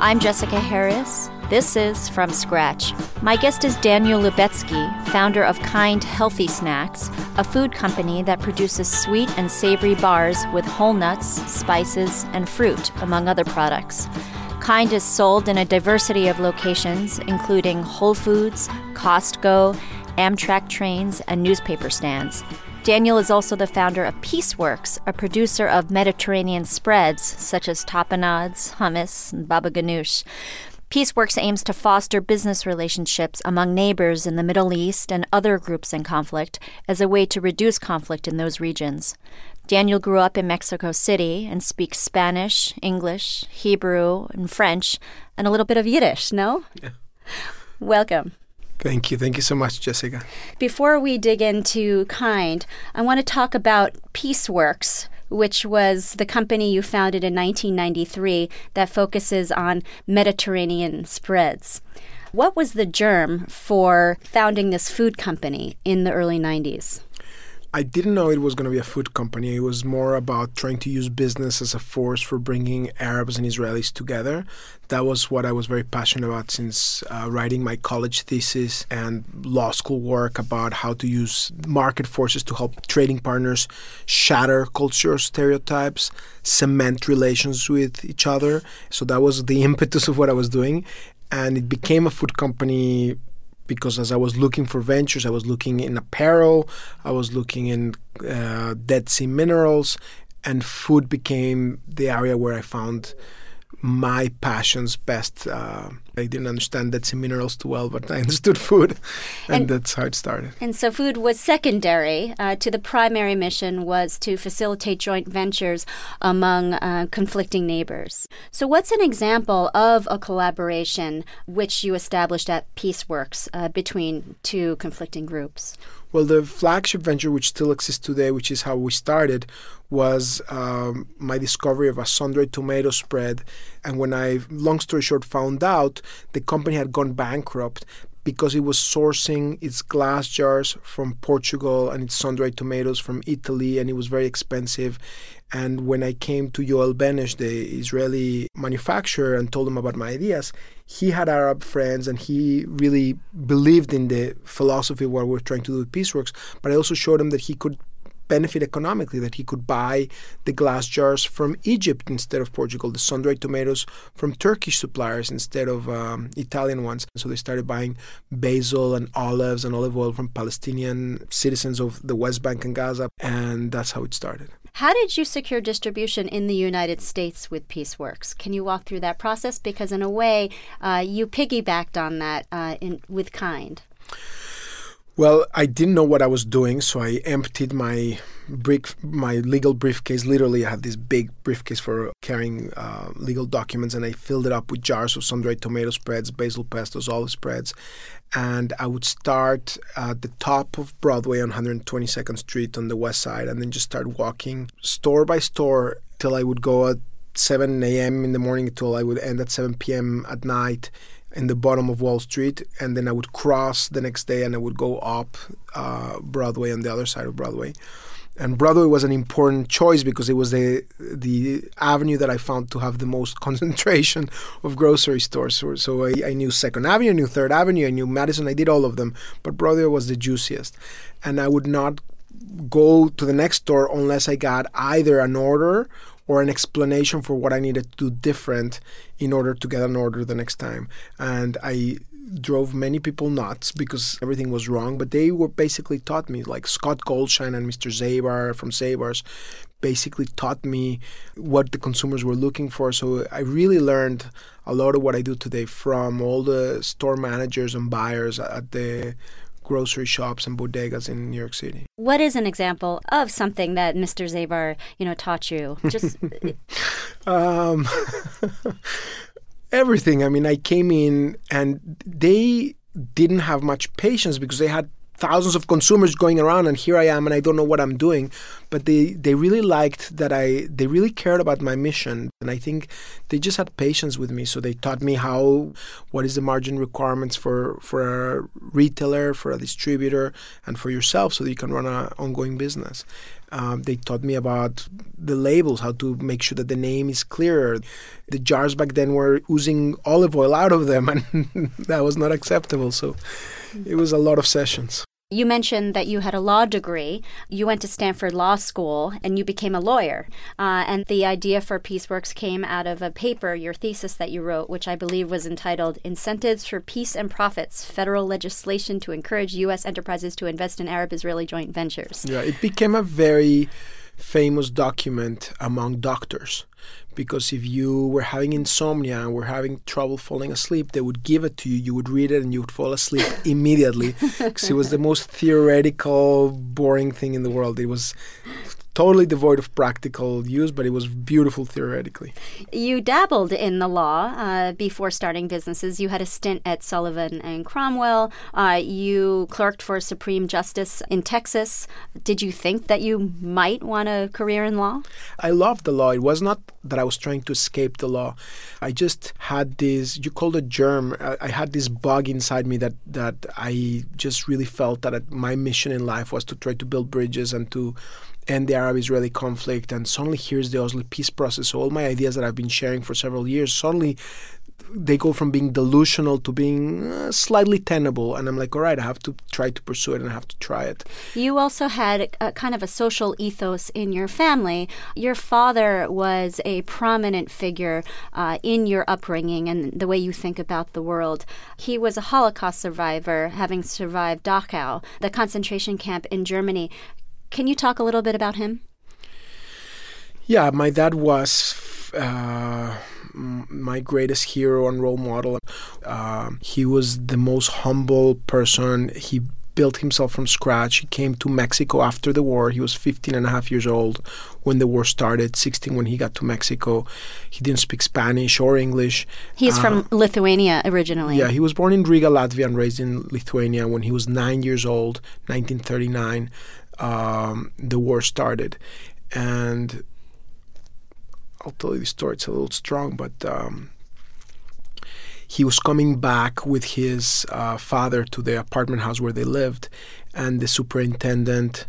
I'm Jessica Harris. This is From Scratch. My guest is Daniel Lubetzky, founder of Kind Healthy Snacks, a food company that produces sweet and savory bars with whole nuts, spices, and fruit, among other products. Kind is sold in a diversity of locations, including Whole Foods, Costco, Amtrak trains, and newspaper stands. Daniel is also the founder of Peaceworks, a producer of Mediterranean spreads such as tapenades, hummus, and baba ganoush. Peaceworks aims to foster business relationships among neighbors in the Middle East and other groups in conflict as a way to reduce conflict in those regions. Daniel grew up in Mexico City and speaks Spanish, English, Hebrew, and French, and a little bit of Yiddish, no? Yeah. Welcome. Thank you. Thank you so much, Jessica. Before we dig into Kind, I want to talk about Peaceworks, which was the company you founded in 1993 that focuses on Mediterranean spreads. What was the germ for founding this food company in the early 90s? I didn't know it was going to be a food company. It was more about trying to use business as a force for bringing Arabs and Israelis together. That was what I was very passionate about since writing my college thesis and law school work about how to use market forces to help trading partners shatter cultural stereotypes, cement relations with each other. So that was the impetus of what I was doing. And it became a food company because as I was looking for ventures, I was looking in apparel, I was looking in Dead Sea minerals, and food became the area where I found my passions best. I didn't understand Dead Sea minerals too well, but I understood food, and that's how it started. And so food was secondary to the primary mission was to facilitate joint ventures among conflicting neighbors. So what's an example of a collaboration which you established at Peaceworks between two conflicting groups? Well, the flagship venture, which still exists today, which is how we started, was my discovery of a sun-dried tomato spread. And when I, long story short, found out the company had gone bankrupt because it was sourcing its glass jars from Portugal and its sun-dried tomatoes from Italy, and it was very expensive. And when I came to Yoel Benesh, the Israeli manufacturer, and told him about my ideas, he had Arab friends and he really believed in the philosophy of what we're trying to do with Peaceworks. But I also showed him that he could benefit economically, that he could buy the glass jars from Egypt instead of Portugal, the sun-dried tomatoes from Turkish suppliers instead of Italian ones. So they started buying basil and olives and olive oil from Palestinian citizens of the West Bank and Gaza, and that's how it started. How did you secure distribution in the United States with Peaceworks? Can you walk through that process? Because in a way, you piggybacked on that with Kind. Well, I didn't know what I was doing, so I emptied my legal briefcase. Literally, I had this big briefcase for carrying legal documents, and I filled it up with jars of sun-dried tomato spreads, basil pestos, olive spreads. And I would start at the top of Broadway on 122nd Street on the west side, and then just start walking store by store till I would go at 7 a.m. in the morning till I would end at 7 p.m. at night in the bottom of Wall Street, and then I would cross the next day and I would go up Broadway on the other side of Broadway. And Broadway was an important choice because it was the avenue that I found to have the most concentration of grocery stores. So I knew 2nd Avenue, I knew 3rd Avenue, I knew Madison, I did all of them, but Broadway was the juiciest. And I would not go to the next store unless I got either an order or an explanation for what I needed to do different in order to get an order the next time. And I drove many people nuts because everything was wrong, but they were basically taught me, like Scott Goldshine and Mr. Zabar from Zabars basically taught me what the consumers were looking for. So I really learned a lot of what I do today from all the store managers and buyers at the grocery shops and bodegas in New York City. What is an example of something that Mr. Zabar, taught you? Just everything. I mean, I came in and they didn't have much patience because they had thousands of consumers going around, and here I am and I don't know what I'm doing. but they really liked that they really cared about my mission. And I think they just had patience with me. So they taught me what is the margin requirements for a retailer, for a distributor, and for yourself so that you can run an ongoing business. They taught me about the labels, how to make sure that the name is clearer. The jars back then were oozing olive oil out of them, and that was not acceptable. So it was a lot of sessions. You mentioned that you had a law degree. You went to Stanford Law School, and you became a lawyer. And the idea for PeaceWorks came out of a paper, your thesis that you wrote, which I believe was entitled Incentives for Peace and Profits, Federal Legislation to Encourage U.S. Enterprises to Invest in Arab-Israeli Joint Ventures. Yeah, it became a very famous document among doctors. Because if you were having insomnia and were having trouble falling asleep, they would give it to you. You would read it and you would fall asleep immediately. Because it was the most theoretical, boring thing in the world. It was totally devoid of practical use, but it was beautiful theoretically. You dabbled in the law before starting businesses. You had a stint at Sullivan and Cromwell. You clerked for Supreme Justice in Texas. Did you think that you might want a career in law? I loved the law. It was not that I was trying to escape the law. I just had this, you call it germ, I had this bug inside me that I just really felt that my mission in life was to try to build bridges and to end the Arab-Israeli conflict. And suddenly here's the Oslo peace process. So all my ideas that I've been sharing for several years, suddenly they go from being delusional to being slightly tenable. And I'm like, all right, I have to try to pursue it and I have to try it. You also had a kind of a social ethos in your family. Your father was a prominent figure in your upbringing and the way you think about the world. He was a Holocaust survivor, having survived Dachau, the concentration camp in Germany. Can you talk a little bit about him? Yeah, my dad was my greatest hero and role model. He was the most humble person. He built himself from scratch. He came to Mexico after the war. He was 15 and a half years old when the war started, 16 when he got to Mexico. He didn't speak Spanish or English. He's from Lithuania originally. Yeah, he was born in Riga, Latvia, and raised in Lithuania. When he was 9 years old, 1939, the war started. And I'll tell you the story. It's a little strong, but he was coming back with his father to the apartment house where they lived, and the superintendent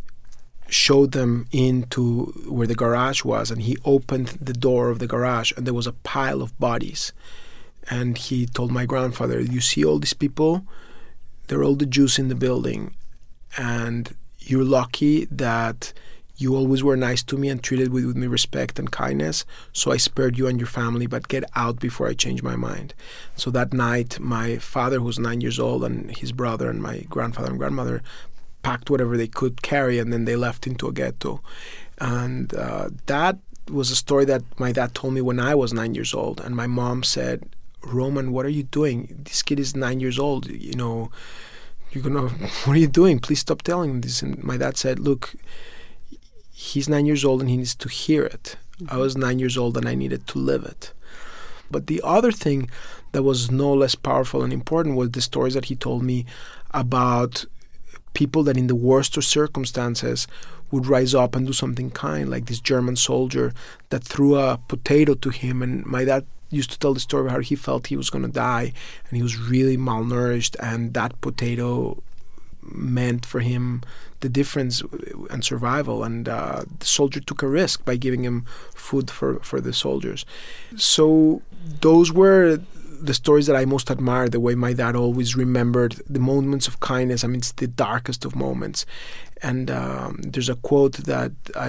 showed them into where the garage was, and he opened the door of the garage, and there was a pile of bodies. And he told my grandfather, you see all these people? They're all the Jews in the building, and you're lucky that you always were nice to me and treated me with respect and kindness, so I spared you and your family, but get out before I change my mind. So that night, my father, who was 9 years old, and his brother and my grandfather and grandmother packed whatever they could carry, and then they left into a ghetto. And that was a story that my dad told me when I was 9 years old. And my mom said, Roman, what are you doing? This kid is 9 years old. You know, what are you doing? Please stop telling him this. And my dad said, look, he's 9 years old and he needs to hear it. I was 9 years old and I needed to live it. But the other thing that was no less powerful and important was the stories that he told me about people that in the worst of circumstances would rise up and do something kind, like this German soldier that threw a potato to him. And my dad used to tell the story of how he felt he was going to die and he was really malnourished, and that potato meant for him the difference and survival, and the soldier took a risk by giving him food for the soldiers. So those were the stories that I most admired, the way my dad always remembered the moments of kindness. I mean, it's the darkest of moments. And there's a quote that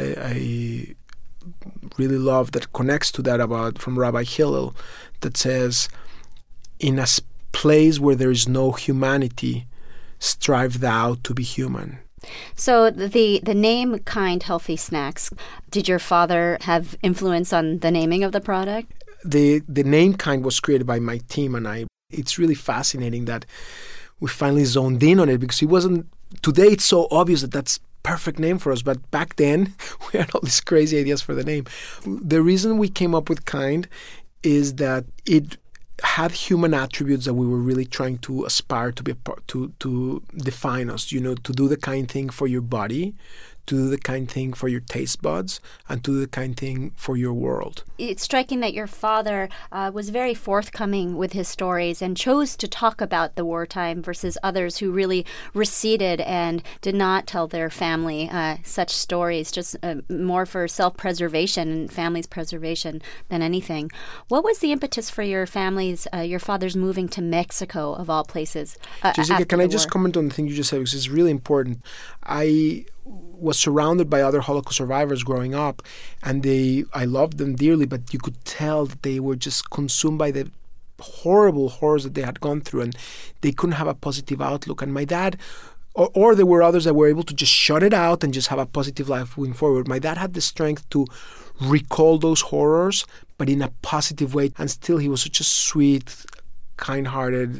I really love that connects to that from Rabbi Hillel that says, in a place where there is no humanity, strive thou to be human. So the name Kind Healthy Snacks, did your father have influence on the naming of the product? The name Kind was created by my team and I. It's really fascinating that we finally zoned in on it, because it wasn't, today it's so obvious that that's perfect name for us, but back then we had all these crazy ideas for the name. The reason we came up with Kind is that it had human attributes that we were really trying to aspire to be to define us, to do the kind thing for your body, to do the kind thing for your taste buds and to do the kind thing for your world. It's striking that your father was very forthcoming with his stories and chose to talk about the wartime versus others who really receded and did not tell their family such stories, just more for self-preservation and family's preservation than anything. What was the impetus for your father's moving to Mexico, of all places? Jessica, can I just comment on the thing you just said, because it's really important. I was surrounded by other Holocaust survivors growing up, and I loved them dearly, but you could tell that they were just consumed by the horrible horrors that they had gone through, and they couldn't have a positive outlook. And my dad, or there were others that were able to just shut it out and just have a positive life moving forward. My dad had the strength to recall those horrors, but in a positive way. And still, he was such a sweet, kind-hearted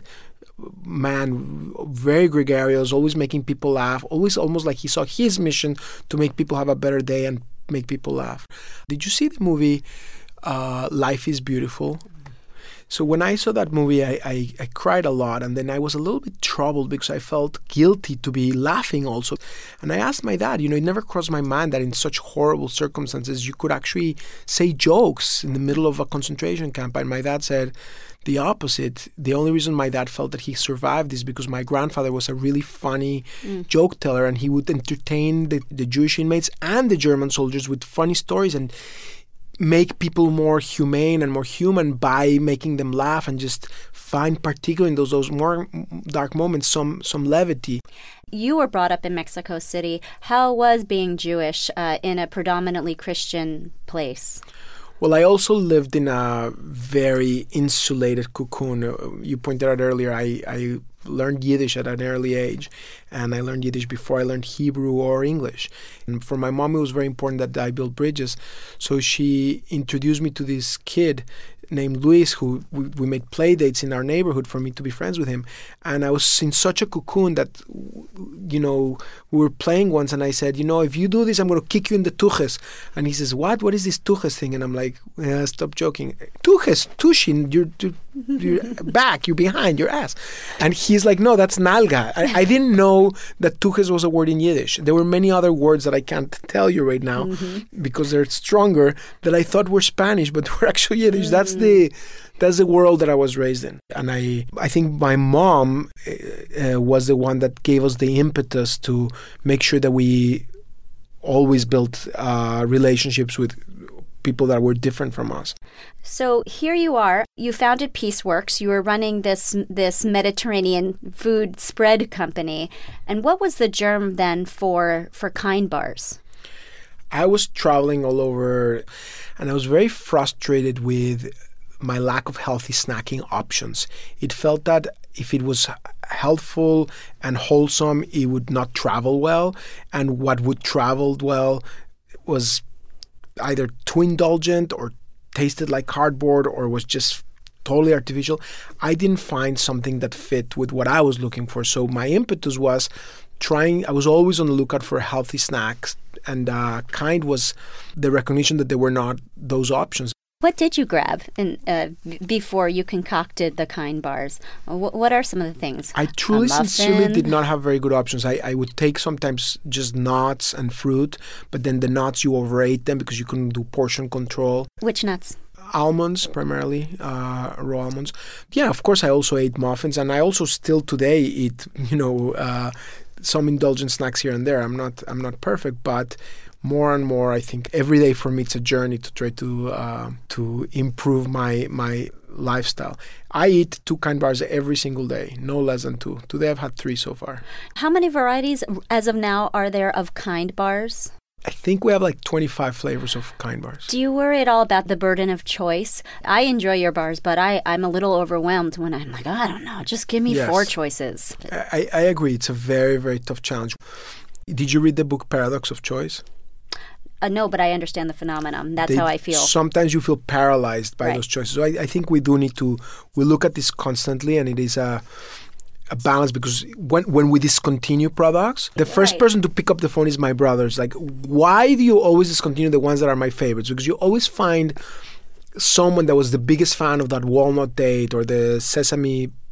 man, very gregarious, always making people laugh, always almost like he saw his mission to make people have a better day and make people laugh. Did you see the movie Life is Beautiful? So when I saw that movie, I cried a lot, and then I was a little bit troubled because I felt guilty to be laughing also. And I asked my dad, it never crossed my mind that in such horrible circumstances you could actually say jokes in the middle of a concentration camp. And my dad said the opposite. The only reason my dad felt that he survived is because my grandfather was a really funny joke teller, and he would entertain the Jewish inmates and the German soldiers with funny stories and make people more humane and more human by making them laugh, and just find, particularly in those more dark moments, some levity. You were brought up in Mexico City. How was being Jewish in a predominantly Christian place? Well, I also lived in a very insulated cocoon. You pointed out earlier, I learned Yiddish at an early age, and I learned Yiddish before I learned Hebrew or English. And for my mom, it was very important that I build bridges. So she introduced me to this kid named Luis, who we made play dates in our neighborhood for me to be friends with him. And I was in such a cocoon that, we were playing once, and I said, if you do this, I'm going to kick you in the tuches. And he says, what? What is this tuches thing? And I'm like, stop joking. Tuches, tushin, your back, you're behind, your ass. And he's like, no, that's nalga. I didn't know that tuches was a word in Yiddish. There were many other words that I can't tell you right now because they're stronger, that I thought were Spanish, but were actually Yiddish. That's the world that I was raised in. And I think my mom was the one that gave us the impetus to make sure that we always built relationships with people that were different from us. So here you are. You founded Peaceworks. You were running this Mediterranean food spread company. And what was the germ then for Kind Bars? I was traveling all over, and I was very frustrated with my lack of healthy snacking options. It felt that if it was healthful and wholesome, it would not travel well. And what would travel well was either too indulgent or tasted like cardboard or was just totally artificial. I didn't find something that fit with what I was looking for. So my impetus was I was always on the lookout for healthy snacks, and Kind was the recognition that there were not those options. What did you grab before you concocted the Kind Bars? What are some of the things? I truly, sincerely did not have very good options. I would take sometimes just nuts and fruit, but then the nuts, you overate them because you couldn't do portion control. Which nuts? Almonds, primarily, raw almonds. Yeah, of course, I also ate muffins, and I also still today eat, some indulgent snacks here and there. I'm not perfect, but more and more, I think every day for me it's a journey to try to improve my lifestyle. I eat 2 Kind Bars every single day, no less than 2. Today I've had 3 so far. How many varieties as of now are there of Kind Bars? I think we have like 25 flavors of Kind Bars. Do you worry at all about the burden of choice? I enjoy your bars, but I'm a little overwhelmed when I'm like, I don't know, just give me 4 choices. I agree. It's a very, very tough challenge. Did you read the book Paradox of Choice? No, but I understand the phenomenon. That's how I feel. Sometimes you feel paralyzed by those choices. So I think we do need to look at this constantly, and it is a balance, because when we discontinue products, the first person to pick up the phone is my brother. It's like, why do you always discontinue the ones that are my favorites? Because you always find someone that was the biggest fan of that walnut date or the sesame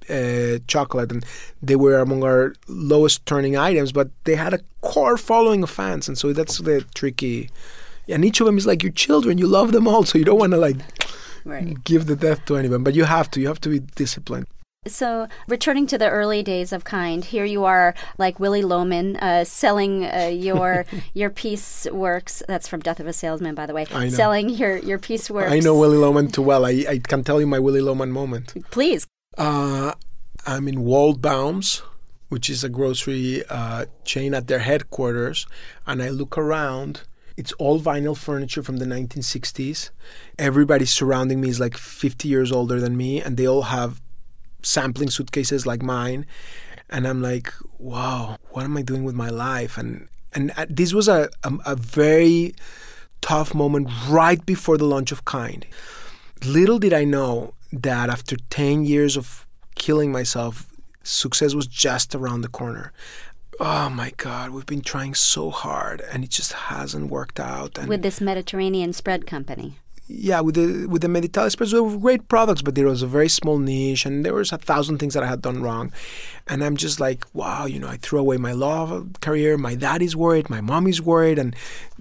chocolate, and they were among our lowest turning items, but they had a core following of fans, and so that's the tricky. And each of them is like your children. You love them all, so you don't want to give the death to anyone, but you have to be disciplined. So, returning to the early days of Kind, here you are, like Willy Loman, selling your piece works. That's from Death of a Salesman, by the way. I know. Selling your piece works. I know Willy Loman too well. I can tell you my Willy Loman moment. Please. I'm in Waldbaum's, which is a grocery chain at their headquarters, and I look around. It's all vinyl furniture from the 1960s. Everybody surrounding me is like 50 years older than me, and they all have sampling suitcases like mine. And I'm like, wow, what am I doing with my life? And this was a very tough moment right before the launch of Kind. Little did I know that after 10 years of killing myself, success was just around the corner. Oh my God, we've been trying so hard and it just hasn't worked out. And with this Mediterranean spread company. Yeah, with the Mediterranean spreads, they were great products, but there was a very small niche and there was 1,000 things that I had done wrong. And I'm just like, wow, I threw away my law career. My dad is worried. My mom is worried. And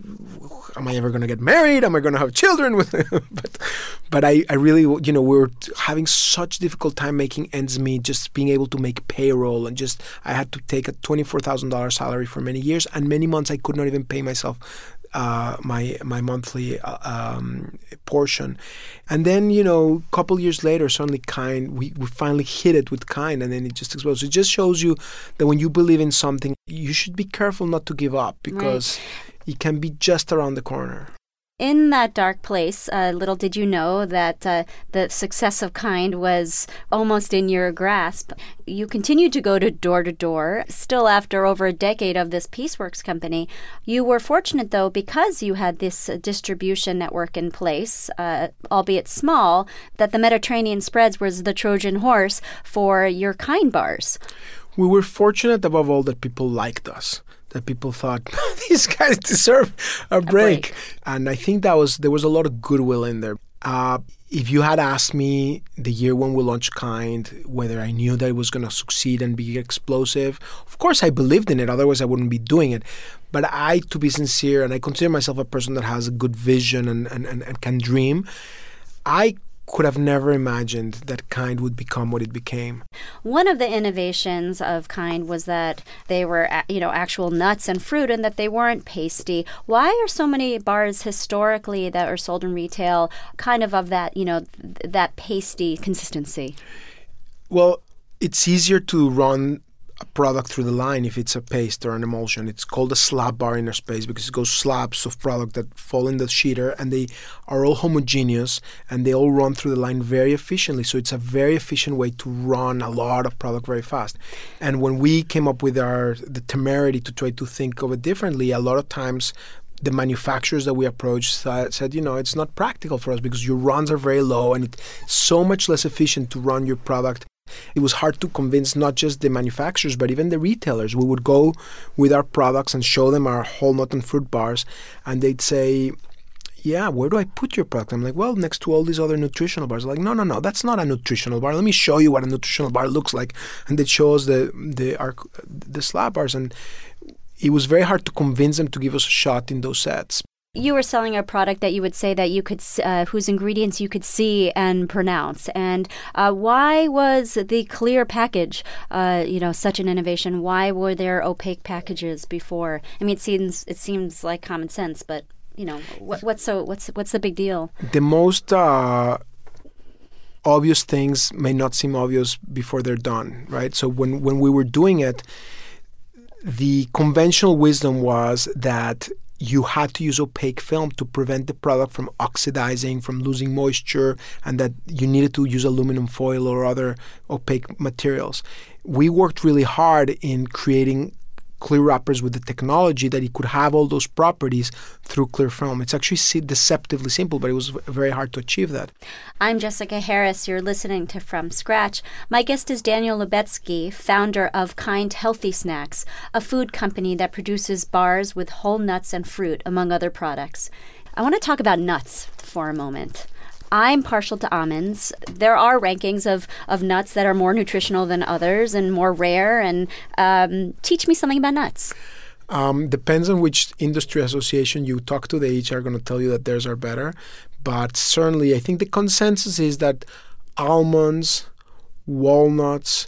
am I ever going to get married? Am I going to have children? But I really, we were having such difficult time making ends meet, just being able to make payroll. And just, I had to take a $24,000 salary for many years. And many months I could not even pay myself my monthly portion. And then, a couple years later, suddenly Kind, we finally hit it with Kind, and then it just exploded. So it just shows you that when you believe in something, you should be careful not to give up, because it can be just around the corner. In that dark place, little did you know that the success of Kind was almost in your grasp. You continued to go to door, still after over a decade of this Pieceworks company. You were fortunate, though, because you had this distribution network in place, albeit small, that the Mediterranean Spreads was the Trojan horse for your Kind bars. We were fortunate, above all, that people liked us. That people thought, these guys deserve a break. And I think there was a lot of goodwill in there. If you had asked me the year when we launched Kind, whether I knew that it was going to succeed and be explosive, of course I believed in it. Otherwise, I wouldn't be doing it. But to be sincere, and I consider myself a person that has a good vision and can dream, I could have never imagined that Kind would become what it became. One of the innovations of Kind was that they were, actual nuts and fruit, and that they weren't pasty. Why are so many bars historically that are sold in retail kind of that, that pasty consistency? Well, it's easier to run a product through the line if it's a paste or an emulsion. It's called a slab bar in our space because it goes slabs of product that fall in the sheeter, and they are all homogeneous and they all run through the line very efficiently. So it's a very efficient way to run a lot of product very fast. And when we came up with the temerity to try to think of it differently, a lot of times the manufacturers that we approached said, it's not practical for us because your runs are very low and it's so much less efficient to run your product. It was hard to convince not just the manufacturers, but even the retailers. We would go with our products and show them our whole nut and fruit bars, and they'd say, yeah, where do I put your product? I'm like, well, next to all these other nutritional bars. They're like, no, that's not a nutritional bar. Let me show you what a nutritional bar looks like. And they'd show us the slab bars, and it was very hard to convince them to give us a shot in those sets. You were selling a product that you would say that you could, whose ingredients you could see and pronounce. And why was the clear package, such an innovation? Why were there opaque packages before? I mean, it seems like common sense, but what's the big deal? The most obvious things may not seem obvious before they're done, right? So when we were doing it, the conventional wisdom was that you had to use opaque film to prevent the product from oxidizing, from losing moisture, and that you needed to use aluminum foil or other opaque materials. We worked really hard in creating clear wrappers with the technology that it could have all those properties through clear film. It's actually deceptively simple, but it was very hard to achieve that. I'm Jessica Harris. You're listening to From Scratch. My guest is Daniel Lubetzky, founder of Kind Healthy Snacks, a food company that produces bars with whole nuts and fruit, among other products. I want to talk about nuts for a moment. I'm partial to almonds. There are rankings of nuts that are more nutritional than others and more rare. And teach me something about nuts. Depends on which industry association you talk to. They each are going to tell you that theirs are better. But certainly, I think the consensus is that almonds, walnuts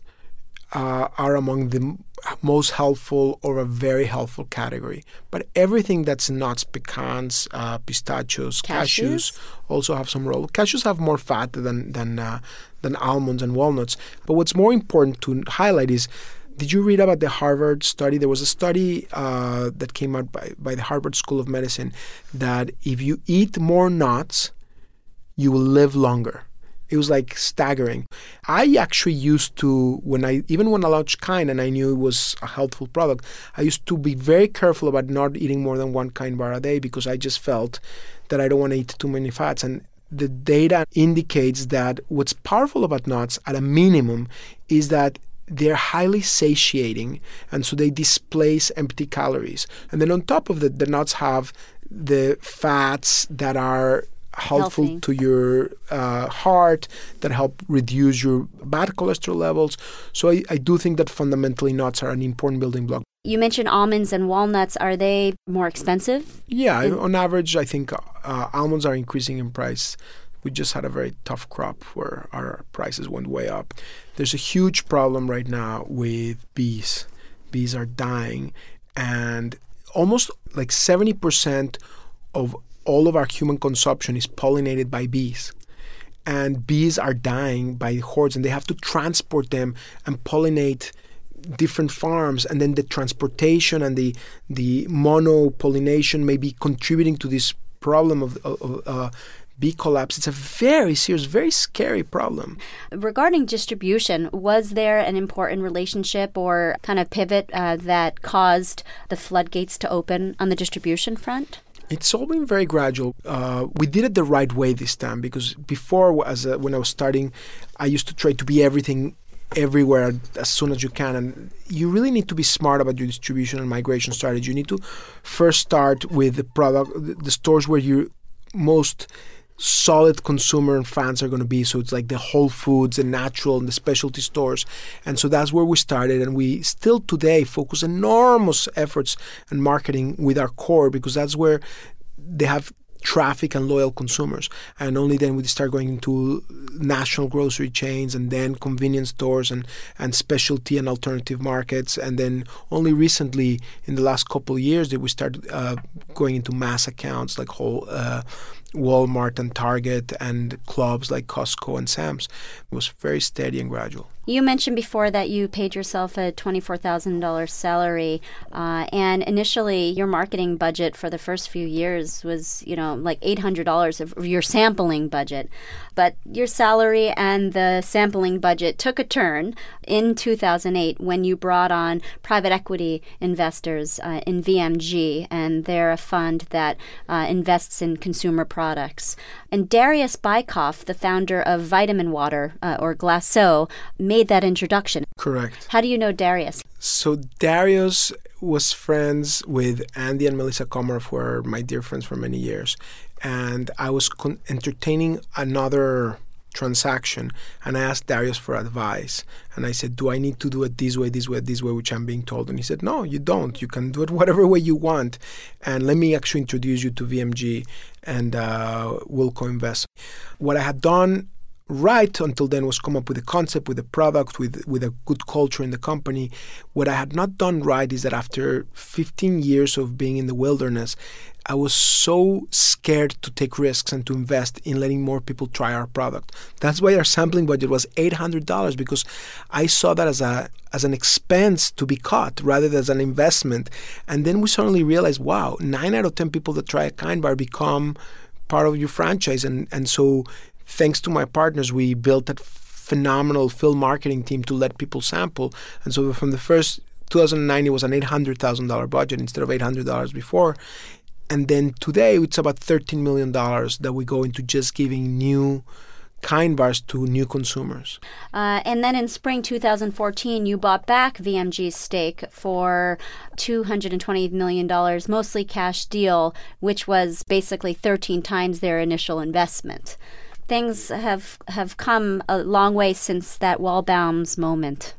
are among the most helpful or a very helpful category. But everything that's nuts, pecans, pistachios, cashews also have some role. Cashews have more fat than almonds and walnuts. But what's more important to highlight is, did you read about the Harvard study? There was a study that came out by the Harvard School of Medicine that if you eat more nuts, you will live longer. It was like staggering. I actually used to, even when I launched Kind and I knew it was a healthful product, I used to be very careful about not eating more than one Kind bar a day because I just felt that I don't want to eat too many fats. And the data indicates that what's powerful about nuts at a minimum is that they're highly satiating, and so they displace empty calories. And then on top of that, the nuts have the fats that are helpful Healthy. to your heart, that help reduce your bad cholesterol levels. So I do think that fundamentally nuts are an important building block. You mentioned almonds and walnuts. Are they more expensive? Yeah, on average, I think almonds are increasing in price. We just had a very tough crop where our prices went way up. There's a huge problem right now with bees. Bees are dying, and almost like 70% of all of our human consumption is pollinated by bees. And bees are dying by hordes, and they have to transport them and pollinate different farms, and then the transportation and the monopollination may be contributing to this problem of bee collapse. It's a very serious, very scary problem. Regarding distribution, was there an important relationship or kind of pivot that caused the floodgates to open on the distribution front? It's all been very gradual. We did it the right way this time because before, when I was starting, I used to try to be everything everywhere as soon as you can. And you really need to be smart about your distribution and migration strategy. You need to first start with the product, the stores where your most solid consumer and fans are going to be. So it's like the Whole Foods, the natural and the specialty stores. And so that's where we started. And we still today focus enormous efforts and marketing with our core because that's where they have traffic and loyal consumers. And only then we start going into national grocery chains and then convenience stores and specialty and alternative markets. And then only recently, in the last couple of years, did we start going into mass accounts like Walmart and Target and clubs like Costco and Sam's. It was very steady and gradual. You mentioned before that you paid yourself a $24,000 salary, and initially your marketing budget for the first few years was, like $800 of your sampling budget. But your salary and the sampling budget took a turn in 2008 when you brought on private equity investors in VMG, and they're a fund that invests in consumer products. And Darius Bykoff, the founder of Vitamin Water, or Glasso, made that introduction. Correct. How do you know Darius? So Darius was friends with Andy and Melissa Komarov, who are my dear friends for many years. And I was entertaining another transaction, and I asked Darius for advice. And I said, do I need to do it this way, which I'm being told? And he said, no, you don't. You can do it whatever way you want. And let me actually introduce you to VMG, and we'll co-invest. What I had done right until then was come up with a concept, with a product, with a good culture in the company. What I had not done right is that after 15 years of being in the wilderness, I was so scared to take risks and to invest in letting more people try our product. That's why our sampling budget was $800, because I saw that as an expense to be cut rather than as an investment. And then we suddenly realized, wow, 9 out of 10 people that try a Kind bar become part of your franchise. And so thanks to my partners, we built that phenomenal field marketing team to let people sample. And so from the first 2009, it was an $800,000 budget instead of $800 before. And then today, it's about $13 million that we go into just giving new Kind bars to new consumers. And then in spring 2014, you bought back VMG's stake for $220 million, mostly cash deal, which was basically 13 times their initial investment. Things have come a long way since that Walbaum's moment.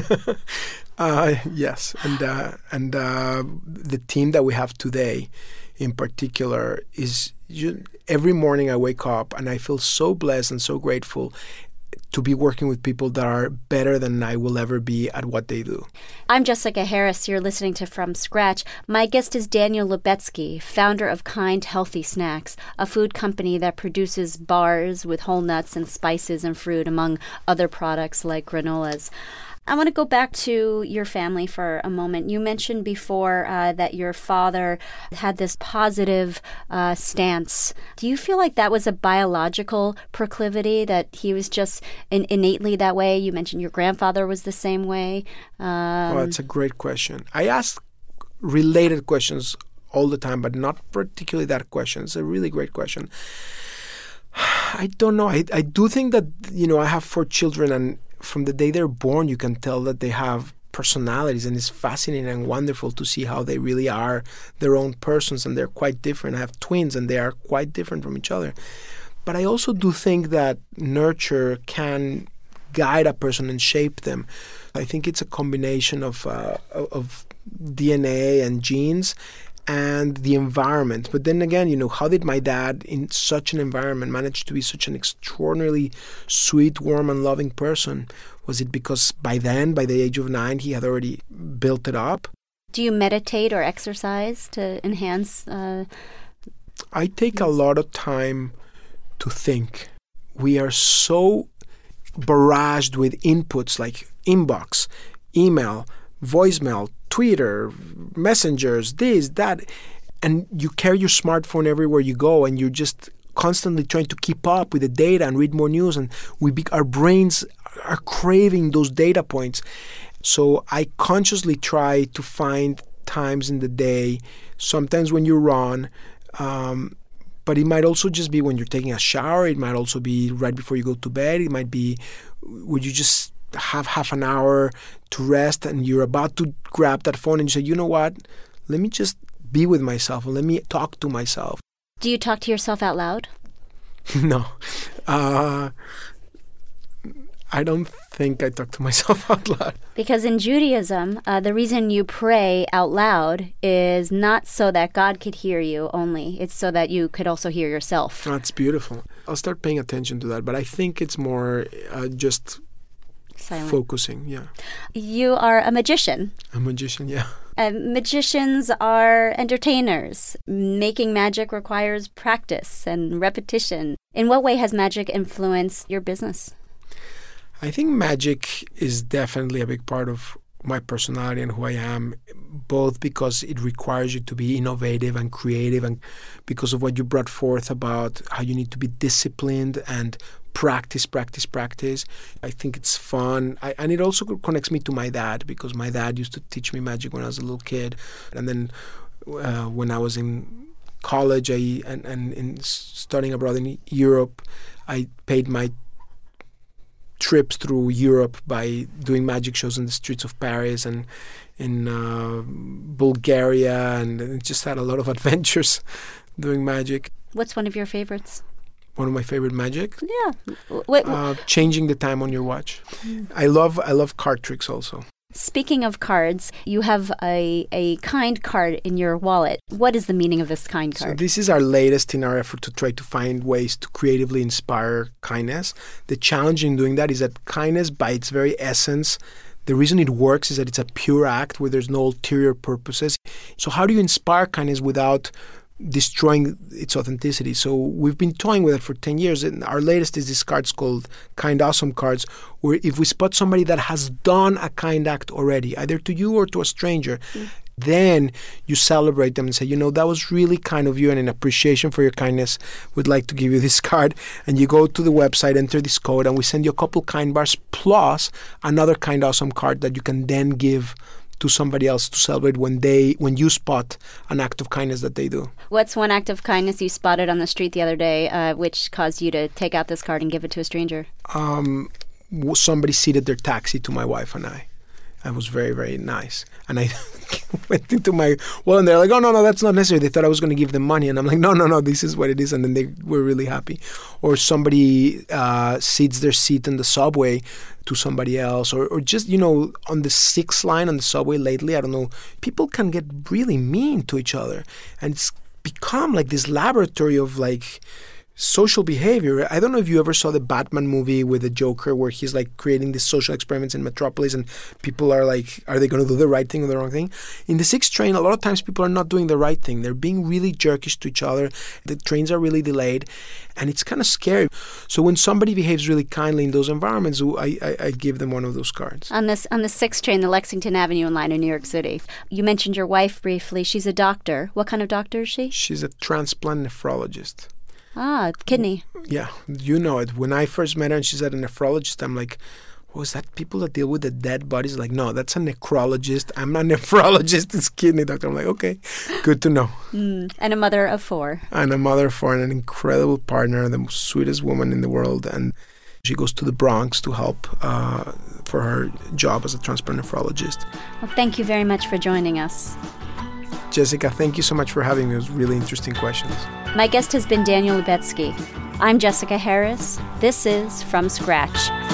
Yes, and the team that we have today, in particular, is every morning I wake up and I feel so blessed and so grateful to be working with people that are better than I will ever be at what they do. I'm Jessica Harris. You're listening to From Scratch. My guest is Daniel Lubetzky, founder of Kind Healthy Snacks, a food company that produces bars with whole nuts and spices and fruit, among other products like granolas. I want to go back to your family for a moment. You mentioned before that your father had this positive stance. Do you feel like that was a biological proclivity, that he was just innately that way? You mentioned your grandfather was the same way. Well, that's a great question. I ask related questions all the time, but not particularly that question. It's a really great question. I don't know. I do think that, I have 4 children, and from the day they're born, you can tell that they have personalities, and it's fascinating and wonderful to see how they really are their own persons, and they're quite different. I have twins, and they are quite different from each other. But I also do think that nurture can guide a person and shape them. I think it's a combination of DNA and genes and the environment. But then again, how did my dad in such an environment manage to be such an extraordinarily sweet, warm, and loving person? Was it because by the age of 9, he had already built it up? Do you meditate or exercise to enhance? I take a lot of time to think. We are so barraged with inputs like inbox, email, voicemail, Twitter, messengers, this, that, and you carry your smartphone everywhere you go, and you're just constantly trying to keep up with the data and read more news, and our brains are craving those data points. So I consciously try to find times in the day, sometimes when you run, but it might also just be when you're taking a shower. It might also be right before you go to bed. It might be when you just have half an hour to rest and you're about to grab that phone and you say, you know what, let me just be with myself and let me talk to myself. Do you talk to yourself out loud? No. I don't think I talk to myself out loud. Because in Judaism, the reason you pray out loud is not so that God could hear you only. It's so that you could also hear yourself. That's beautiful. I'll start paying attention to that. But I think it's more just silent. Focusing, yeah. You are a magician. A magician, yeah. Magicians are entertainers. Making magic requires practice and repetition. In what way has magic influenced your business? I think magic is definitely a big part of my personality and who I am, both because it requires you to be innovative and creative, and because of what you brought forth about how you need to be disciplined and practice. I think it's fun. And it also connects me to my dad, because my dad used to teach me magic when I was a little kid. And then when I was in college and in studying abroad in Europe, I paid my trips through Europe by doing magic shows in the streets of Paris and in Bulgaria, and just had a lot of adventures doing magic. What's one of your favorites? One of my favorite magic? Yeah. Changing the time on your watch. I love card tricks also. Speaking of cards, you have a kind card in your wallet. What is the meaning of this kind card? So this is our latest in our effort to try to find ways to creatively inspire kindness. The challenge in doing that is that kindness, by its very essence, the reason it works is that it's a pure act where there's no ulterior purposes. So how do you inspire kindness without destroying its authenticity? So we've been toying with it for 10 years, and our latest is these cards called Kind Awesome cards, where if we spot somebody that has done a kind act already, either to you or to a stranger, then you celebrate them and say, that was really kind of you, and in appreciation for your kindness, we'd like to give you this card. And you go to the website, enter this code, and we send you a couple kind bars plus another Kind Awesome card that you can then give to somebody else to celebrate when you spot an act of kindness that they do. What's one act of kindness you spotted on the street the other day, which caused you to take out this card and give it to a stranger? Somebody seated their taxi to my wife and I. It was very, very nice. And I went into and they're like, oh, no, that's not necessary. They thought I was going to give them money. And I'm like, no, this is what it is. And then they were really happy. Or somebody cedes their seat in the subway to somebody else. Or just, on the 6th line on the subway lately, I don't know, people can get really mean to each other. And it's become like this laboratory of like social behavior. I don't know if you ever saw the Batman movie with the Joker where he's like creating these social experiments in Metropolis and people are like, are they going to do the right thing or the wrong thing? In the 6th train, a lot of times people are not doing the right thing. They're being really jerkish to each other. The trains are really delayed and it's kind of scary. So when somebody behaves really kindly in those environments, I give them one of those cards. On the 6th train, the Lexington Avenue line in New York City, you mentioned your wife briefly. She's a doctor. What kind of doctor is she? She's a transplant nephrologist. Ah, kidney. Yeah, you know it. When I first met her and she said a nephrologist, I'm like, was that people that deal with the dead bodies? Like, no, that's a necrologist. I'm not a nephrologist. It's kidney doctor. I'm like, okay, good to know. And a mother of 4. And a mother of 4 and an incredible partner, the sweetest woman in the world. And she goes to the Bronx to help for her job as a transplant nephrologist. Well, thank you very much for joining us. Jessica, thank you so much for having me. It was really interesting questions. My guest has been Daniel Lubetzky. I'm Jessica Harris. This is From Scratch.